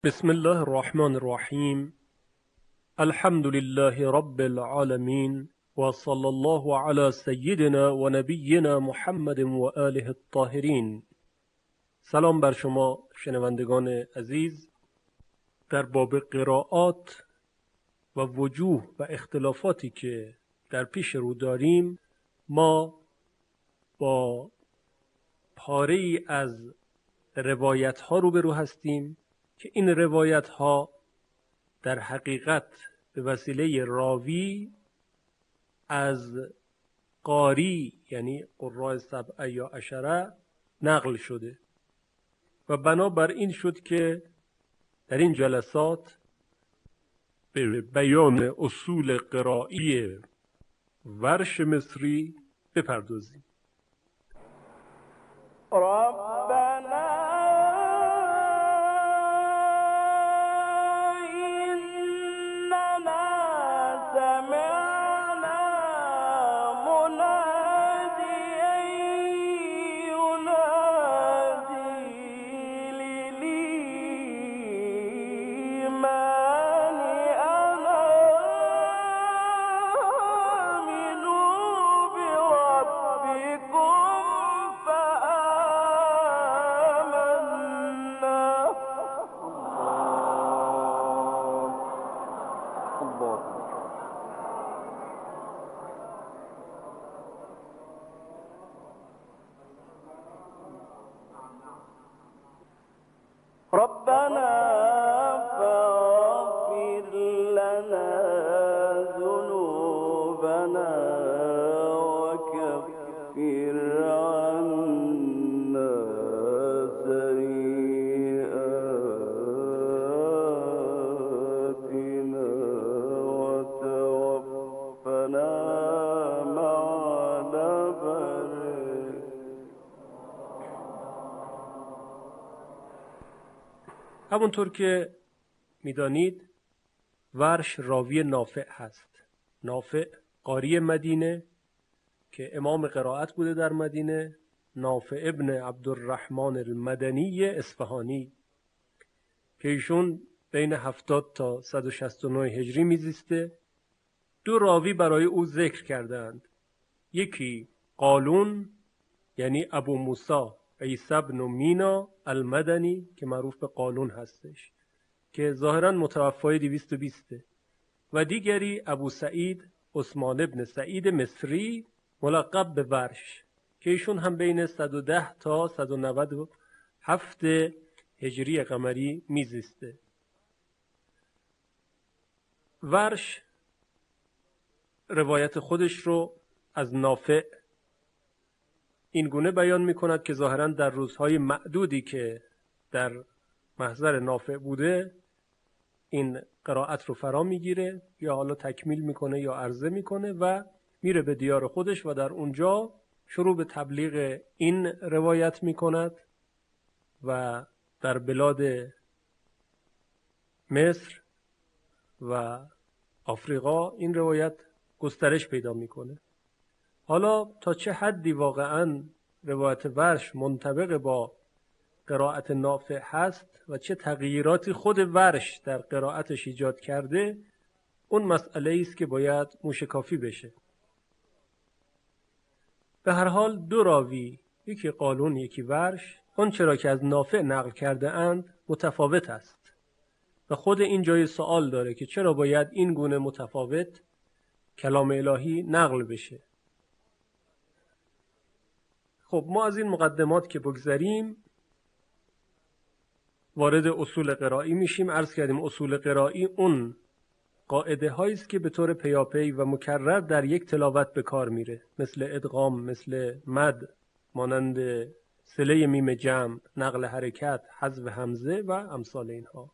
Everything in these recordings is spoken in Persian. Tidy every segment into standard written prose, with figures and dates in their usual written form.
بسم الله الرحمن الرحیم. الحمد لله رب العالمین و صلی الله علی سیدنا و نبینا محمد و آله الطاهرین. سلام بر شما شنوندگان عزیز. در باب قرائات و وجوه و اختلافاتی که در پیش رو داریم، ما با پاره‌ای از روایت ها روبرو هستیم که این روایت ها در حقیقت به وسیله راوی از قاری یعنی قراء سبعه یا عشره نقل شده و بنابر این شد که در این جلسات به بیان اصول قرائی ورش مصری بپردازیم. ربنا فاغفر لنا ذنوبنا وكفر عنا سيئاتنا وتوفنا مع الأبرار. همونطور که میدانید ورش راوی نافع هست. نافع قاری مدینه که امام قرائت بوده در مدینه، نافع ابن عبدالرحمن المدنی اصفهانی که ایشون بین 70 تا 169 هجری میزیسته. دو راوی برای او ذکر کردند. یکی قالون یعنی ابو موسی عیسی بن مینا المدنی که معروف به قالون هستش که ظاهراً متوفای 220 و دیگری ابو سعید عثمان ابن سعید مصری ملقب به ورش که ایشون هم بین 110 تا 197 هجری قمری میزیسته. ورش روایت خودش رو از نافع این گونه بیان می کند که ظاهراً در روزهای معدودی که در محضر نافع بوده این قرائت رو فرا میگیره، یا حالا تکمیل میکنه یا عرضه میکنه و میره به دیار خودش و در اونجا شروع به تبلیغ این روایت میکند و در بلاد مصر و آفریقا این روایت گسترش پیدا میکنه. حالا تا چه حدی واقعاً روایت ورش منطبق با قرائت نافع هست و چه تغییراتی خود ورش در قرائتش ایجاد کرده، اون مسئله است که باید موشکافی بشه. به هر حال دو راوی، یکی قالون یکی ورش، اون چرا که از نافع نقل کرده اند متفاوت است و خود این جای سوال داره که چرا باید این گونه متفاوت کلام الهی نقل بشه. خب ما از این مقدمات که بگذریم وارد اصول قرائی میشیم. عرض کردیم اصول قرائی اون قاعده هایی است که به طور پیاپی و مکرر در یک تلاوت به کار میره، مثل ادغام، مثل مد، مانند صله میم جمع، نقل حرکت، حذف همزه و امثال اینها.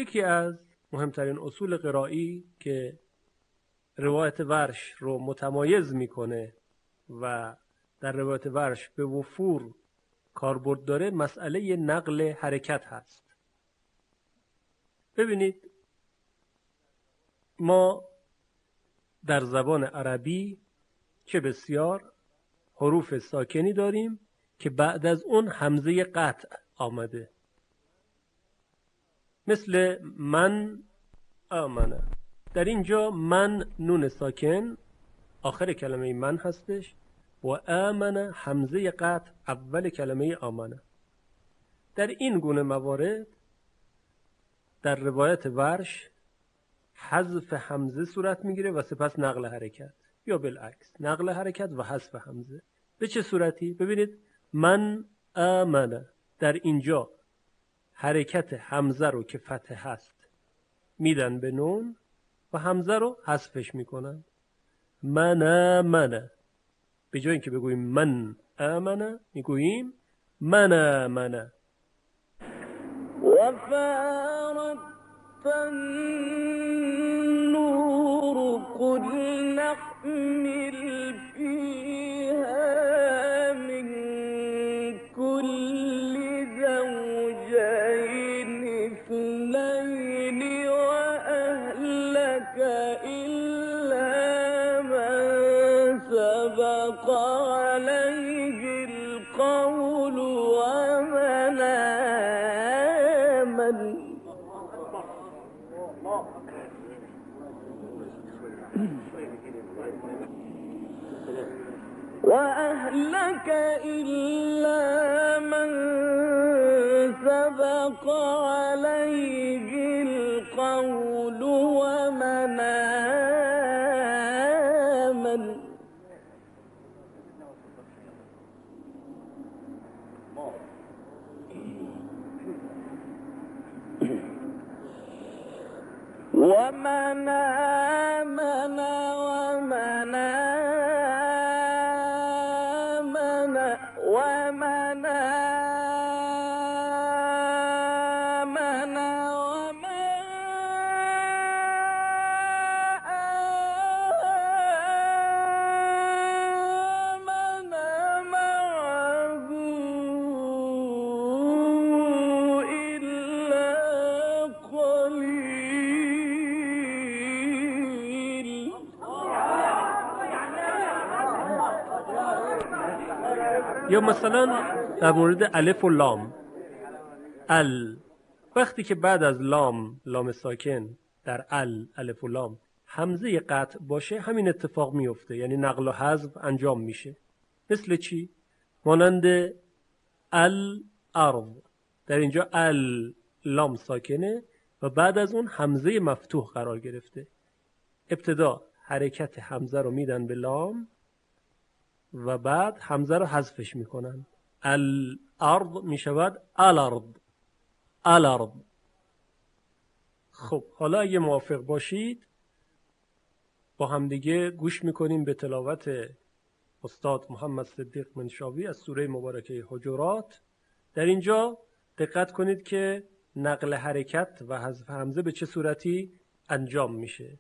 یکی از مهمترین اصول قرایی که روایت ورش رو متمایز میکنه و در روایت ورش به وفور کاربرد داره مسئله نقل حرکت هست. ببینید ما در زبان عربی چه بسیار حروف ساکنی داریم که بعد از اون همزه قطع آمده، مثل من آمنه. در اینجا من نون ساکن آخر کلمه من هستش و آمنه همزه قطع اول کلمه آمنه. در این گونه موارد در روایت ورش حذف همزه صورت میگیره و سپس نقل حرکت، یا بالعکس نقل حرکت و حذف همزه. به چه صورتی؟ ببینید من آمنه، در اینجا حرکت همزه رو که فتح هست میدن به نون و همزه رو حذفش میکنن. من آمنه، به جای اینکه بگوییم من آمنه میگوییم من آمنه. وفارت النور قل نحمل فيها من كل زوجين اثنين وأهلك إلا من سبق عليه القول ومن آمن. وأهلك إلا من سبق عليه القول ومن آمن. ومن آمن ومن آمن ومن آمن وما آمن معه إلا قليل. یا مثلا در مورد الف و لام، وقتی که بعد از لام ساکن در الف و لام همزه قطع باشه همین اتفاق میفته، یعنی نقل و حذف انجام میشه. مثل چی؟ مانند الارض، در اینجا لام ساکنه و بعد از اون همزه مفتوح قرار گرفته. ابتدا حرکت همزه رو میدن به لام و بعد همزه رو حذفش میکنن. الارض میشود الارض. خب حالا اگه موافق باشید با همدیگه گوش میکنیم به تلاوت استاد محمد صدیق منشاوی از سوره مبارکه حجرات. در اینجا دقت کنید که نقل حرکت و حذف همزه به چه صورتی انجام میشه.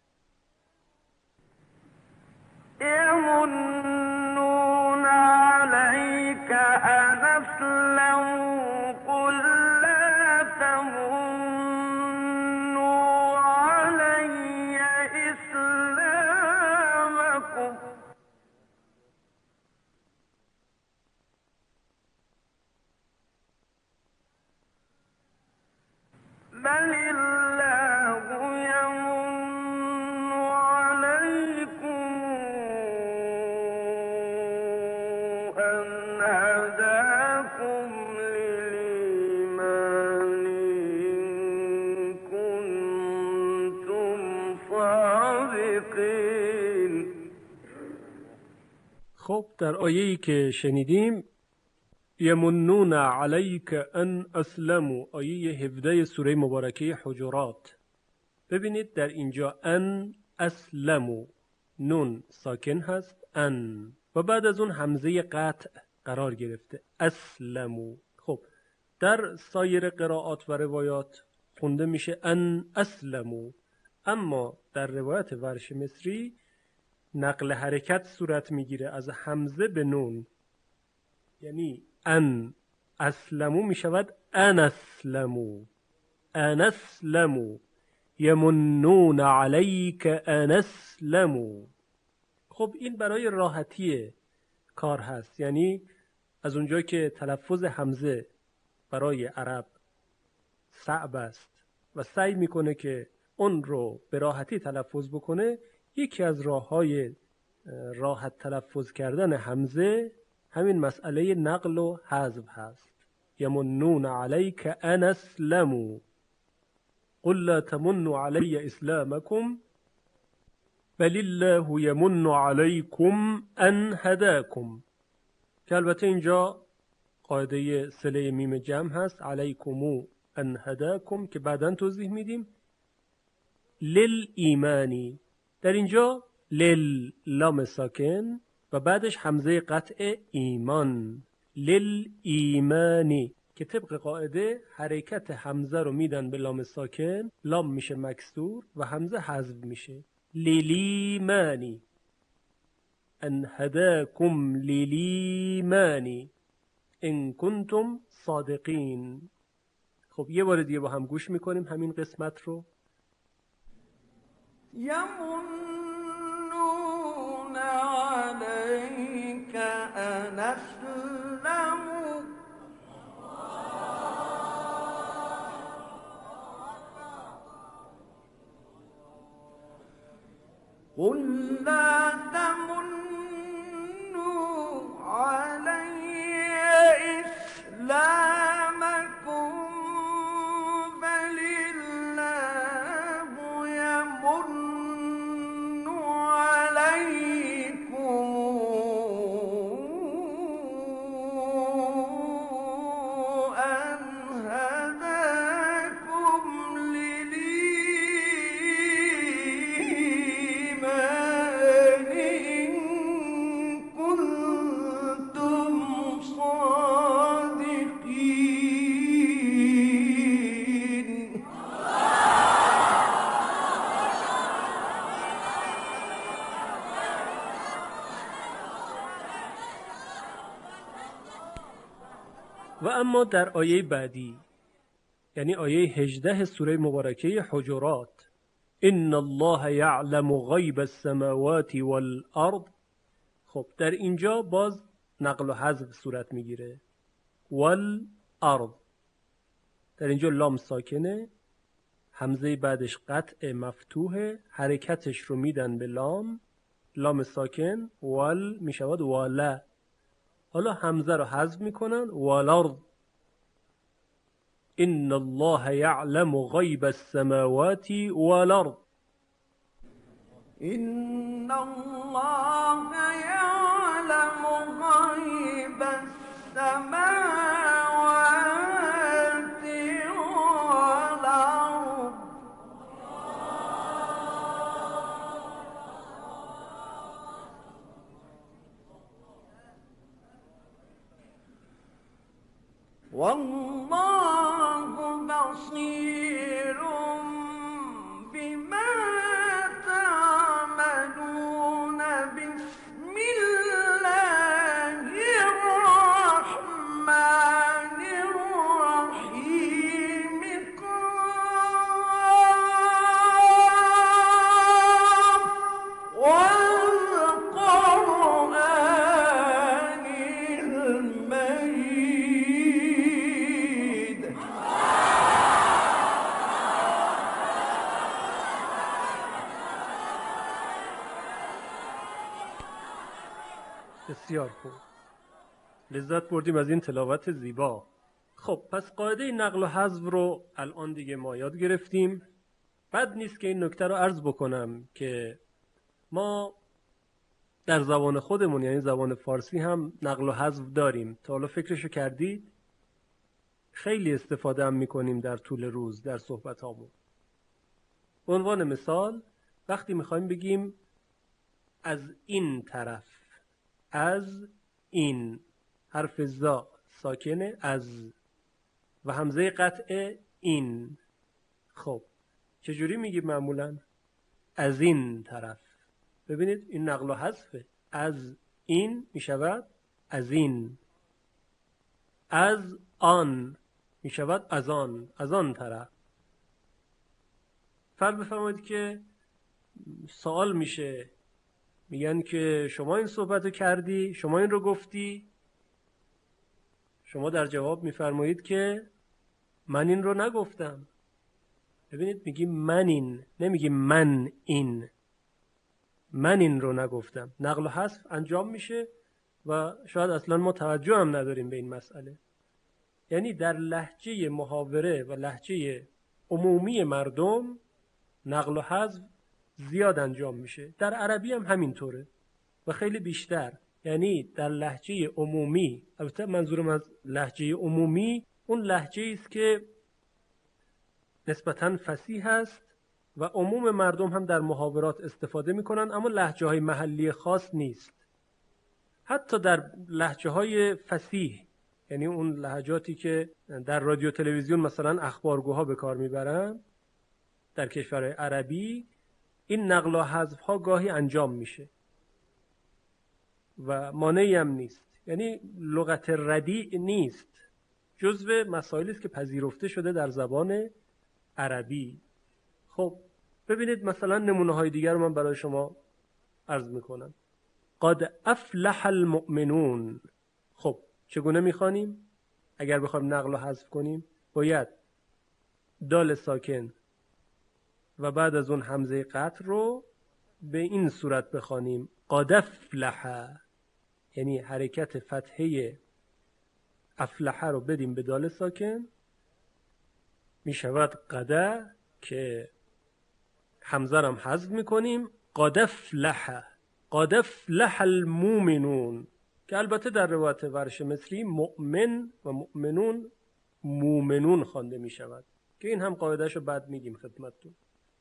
يمنون عليك أن أسلموا قل لا تمنوا علي إسلامكم بل الله يمن عليكم أن هداكم للإيمان إن كنتم صادقين. خب در آیه‌ای که شنیدیم یمنون علیک ان اسلموا، آیه 17 سوره مبارکه حجرات، ببینید در اینجا ان اسلموا نون ساکن هست ان و بعد از اون همزه قطع قرار گرفته اسلموا. خب در سایر قرائات و روایات خونده میشه ان اسلمو. اما در روایت ورش مصری نقل حرکت صورت میگیره از حمزه به نون، یعنی ان اسلمو میشود ان اسلمو، ان اسلمو یمنون علیک ان اسلمو. خب این برای راحتی کار هست، یعنی از اونجا که تلفظ حمزه برای عرب صعب است و سعی میکنه که اون رو به راحتی تلفظ بکنه، یکی از راه‌های راحت تلفظ کردن حمزه همین مسئله نقل و حذف هست. یمنون علیک ان اسلموا قل لا تمنوا علی اسلامکم بل الله یمن علیکم ان هداکم، که البته اینجا قاعده صله میم جمع هست، علیکم ان هداکم که بعداً توضیح میدیم. لل ایمانی، در اینجا لل لام ساکن و بعدش حمزه قطع ایمان، لل ایمانی، که طبق قاعده حرکت حمزه رو میدن به لام ساکن، لام میشه مکسور و حمزه حذف میشه. لیلیمانی ان هداکم لیلیمانی ان کنتم صادقین. خب یه بار دیگه با هم گوش میکنیم همین قسمت رو. یمنون علیک ان اسلموا قل لا تمنوا علی اسلامکم بل الله یمن علیکم ان هداکم للایمان ان کنتم صادقین. و اما در آیه بعدی، یعنی آیه 18 سوره مبارکه حجرات، ان الله یعلم غیب السماوات والارض، خب در اینجا باز نقل و حذف صورت میگیره. والارض، در اینجا لام ساکنه، حمزه بعدش قطع مفتوحه، حرکتش رو میدن به لام، لام ساکن، وال میشود والا. حالا حمزه رو حذف میکنن، والارض ان الله یعلم غیب السماوات والارض. ان الله یعلم غیب السماوات والارض والله بصیر بما تعملون. بسم الله الرحمن الرحیم قاف والقرآن المجید. بسیار خوب، لذت بردیم از این تلاوت زیبا. خب پس قاعده نقل و حذف رو الان دیگه ما یاد گرفتیم. بد نیست که این نکته رو عرض بکنم که ما در زبان خودمون، یعنی زبان فارسی، هم نقل و حذف داریم. تا حالا فکرشو کردید؟ خیلی استفاده هم میکنیم در طول روز در صحبت هامون. به عنوان مثال وقتی میخوایم بگیم از این طرف، از این، حرف زا ساکنه، از، و همزه قطع این، خب چجوری میگی معمولا؟ از این طرف. ببینید این نقل و حذفه. از این میشود از این. از آن میشود از آن. از آن طرف. فرض بفرمایید که سوال میشه، میگن که شما این صحبت رو کردی، شما این رو گفتی، شما در جواب میفرمایید که من این رو نگفتم. ببینید میگی من این، نمیگی من این. من این رو نگفتم. نقل و حذف انجام میشه و شاید اصلا ما توجه هم نداریم به این مسئله. یعنی در لهجه محاوره و لهجه عمومی مردم نقل و حذف زیاد انجام میشه. در عربی هم همینطوره و خیلی بیشتر. یعنی در لهجه عمومی، البته منظورم از لهجه عمومی اون لهجه‌ای است که نسبتاً فصیح است و عموم مردم هم در محاورات استفاده میکنن، اما لهجه‌های محلی خاص نیست. حتی در لهجه‌های فصیح، یعنی اون لهجاتی که در رادیو تلویزیون مثلا اخبارگوها به کار میبرن، در کشورهای عربی این نقل و حذف‌ها گاهی انجام میشه و مانعی هم نیست. یعنی لغت ردیع نیست، جزو مسائلی است که پذیرفته شده در زبان عربی. خب ببینید مثلا نمونه های دیگر رو من برای شما عرض میکنم. قد افلح المؤمنون. خب چگونه میخوانیم؟ اگر بخوایم نقل و حذف کنیم باید دال ساکن و بعد از اون همزه قطع رو به این صورت بخوانیم: قد افلح، یعنی حرکت فتحه افلح رو بدیم به دال ساکن، می شود قده که همزه هم حذف میکنیم. قد افلح، قد افلح المؤمنون، که البته در روایت ورش مصری مؤمن و مؤمنون مومنون خوانده می شود که این هم قاعده‌شو بعد میگیم خدمتتون.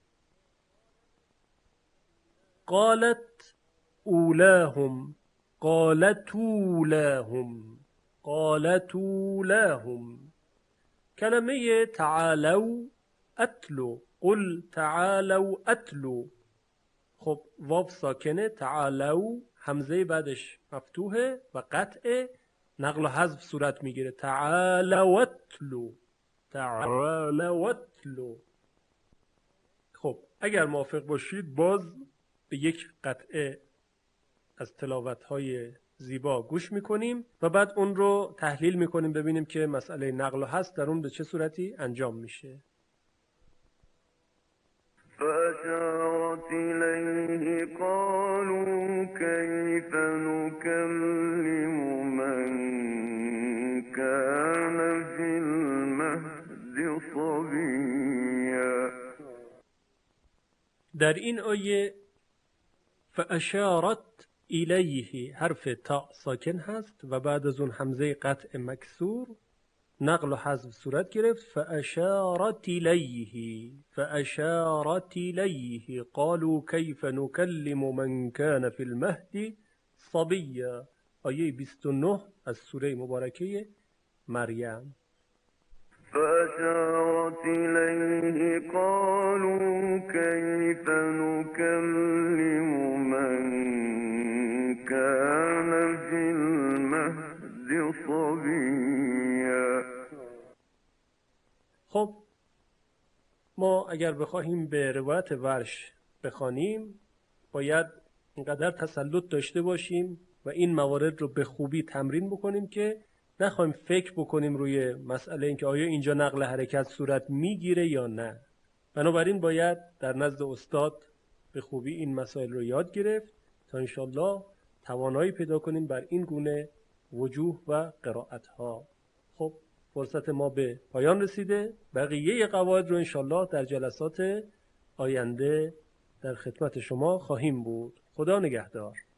قالت اولاهم، قالت اولاهم، قالت اولاهم. کلمه تعالوا اتلو، قل تعالوا اتلو. خب واو ساکنه، تعالوا همزه بعدش مفتوحه و قطع، نقل و حذف صورت میگیره: تعالوا اتلو، تعالوا اتلو. خب اگر موافق باشید باز به یک قطعه از تلاوت‌های زیبا گوش میکنیم و بعد اون رو تحلیل میکنیم، ببینیم که مسئله نقل و حذف در اون به چه صورتی انجام میشه. فأشارت إليه قالوا كيف نكلم من كان في المهد صبيا. در این آیه فاشارت الیه حرف تا ساکن هست و بعد از اون همزه قطع مکسور، نقل و حذف صورت گرفت. فاشارت الیه، فاشارت الیه قالوا کیف نکلم من کان فی المهد صبیا. آیه 29 از سوره مبارکه مریم. فأشارت إليه قالوا كيف نكلم من كان في المهد صبيا. خب ما اگر بخواهیم به روایت ورش بخوانیم باید اینقدر تسلط داشته باشیم و این موارد رو به خوبی تمرین بکنیم که نخواهیم فکر بکنیم روی مسئله اینکه آیا اینجا نقل حرکت صورت میگیره یا نه. بنابراین باید در نزد استاد به خوبی این مسائل رو یاد گرفت تا انشالله توانایی پیدا کنیم بر این گونه وجوه و قرائت ها. خب فرصت ما به پایان رسیده. بقیه قواعد رو انشالله در جلسات آینده در خدمت شما خواهیم بود. خدا نگهدار.